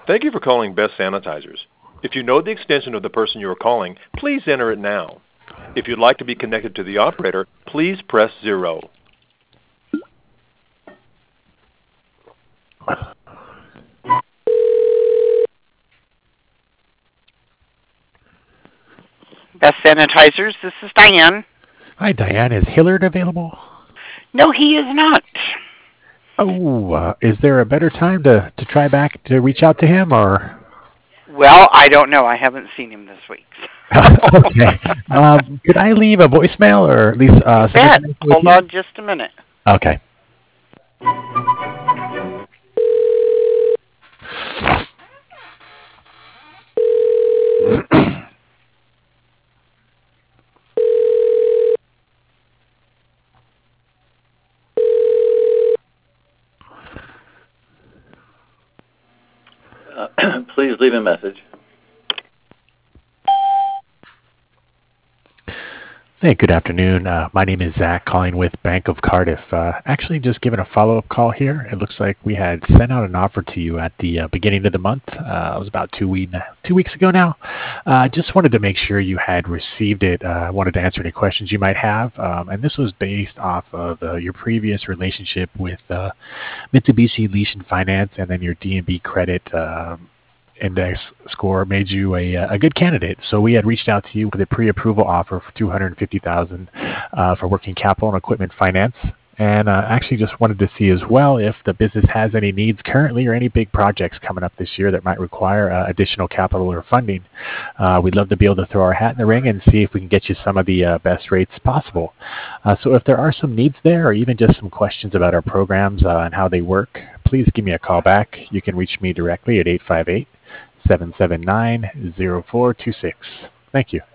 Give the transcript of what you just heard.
Thank you for calling Best Sanitizers. If you know the extension of the person you are calling, please enter it now. If you'd like to be connected to the operator, please press 0. Best Sanitizers, this is Diane. Hi, Diane. Is Hillard available? No, he is not. Oh, is there a better time to try back to reach out to him, or? Well, I don't know. I haven't seen him this week. Okay. Could I leave a voicemail, or at least You some bet. information with Hold you? on just a minute. Okay. Please leave a message. Hey, good afternoon. My name is Zach, calling with Bank of Cardiff. Actually, just giving a follow-up call here. It looks like we had sent out an offer to you at the beginning of the month. It was about 2 weeks ago now. Just wanted to make sure you had received it. Wanted to answer any questions you might have. And this was based off of your previous relationship with Mitsubishi Leasing Finance, and then your D&B credit index score made you a good candidate. So we had reached out to you with a pre-approval offer for $250,000 for working capital and equipment finance. And actually just wanted to see as well if the business has any needs currently or any big projects coming up this year that might require additional capital or funding. We'd love to be able to throw our hat in the ring and see if we can get you some of the best rates possible. So if there are some needs there, or even just some questions about our programs and how they work, please give me a call back. You can reach me directly at 858-779-0426. Thank you.